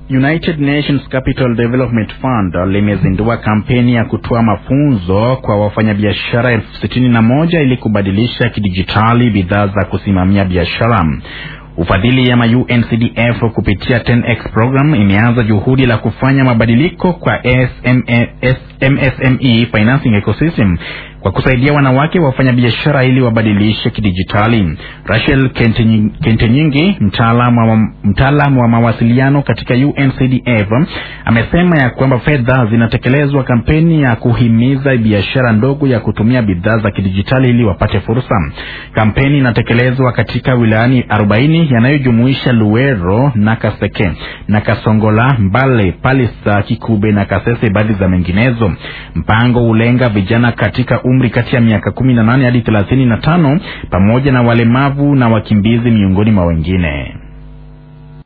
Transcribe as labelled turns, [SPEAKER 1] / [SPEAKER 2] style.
[SPEAKER 1] United Nations Capital Development Fund limezindua kampeni ya kutoa mafunzo kwa wafanyabiashara 61,000 ili kubadilisha kidijitali bidhaa za kusimamia biashara. Ufadhili ya UNCDF kupitia 10X program imeanza juhudi la kufanya mabadiliko kwa MSME financing ecosystem kwa kusaidia wanawake wafanyabiashara ili wabadilishe kidijitali. Rachel Kentenyingi, mtaalamu wa mawasiliano katika UNCDF, amesema ya kwamba fedha zinatekelezwa kampeni ya kuhimiza biashara ndogo ya kutumia bidhaa za kidijitali ili wapate fursa. Kampeni inatekelezwa katika wilayani 40 yanayojumuisha Luero, Nakaseke, Nakasongola, Mbale, Palisa, Kikube na Kasese baadhi za menginezo. Mpango ulenga vijana katika umri kati ya miaka 18 hadi 35 pamoja na walemavu na wakimbizi miongoni mwa wengine.